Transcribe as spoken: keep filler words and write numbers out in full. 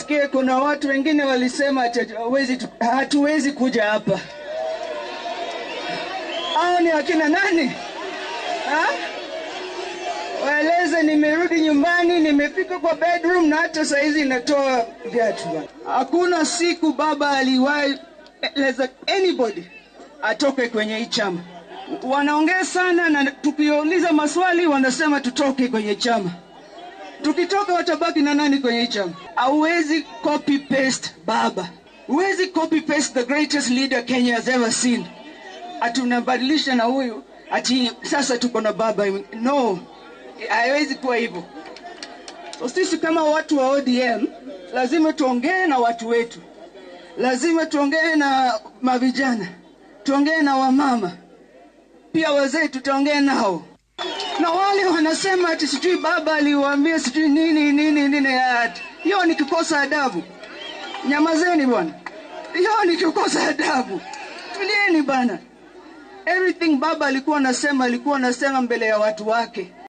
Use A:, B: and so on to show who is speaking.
A: nasikia kuna watu wengine walisema hatuwezi hatuwezi kuja hapa. Hao ni akina nani? Ha? Waeleze nimerudi nyumbani, nimepika kwa bedroom na hata saizi natoa viatu. Hakuna siku baba aliwahi eleza anybody atoke kwenye hii chama. Wanaongea sana na tukiuliza maswali wanasema tutoke kwenye chama. Tukitoka watabaki na nani kwenye hii chama? Hauwezi copy paste baba. Huwezi copy paste the greatest leader Kenya has ever seen. Atunabadilisha na huyu ati sasa tuko na baba. No. Haiwezi kuwa hivyo. So sisi kama watu wa O D M lazima tuongee na watu wetu. Lazima tuongee na mavijana. Tuongee na wamama. Pia wazee tutaongea nao. Na wale wanasema ati sijui baba aliwaambia sijui nini nini nini ati. Hiyo ni kukosa adabu. Nyamazeni bwana. Hiyo ni kukosa adabu. Tulieni bana. Everything baba alikuwa anasema alikuwa anasema mbele ya watu wake.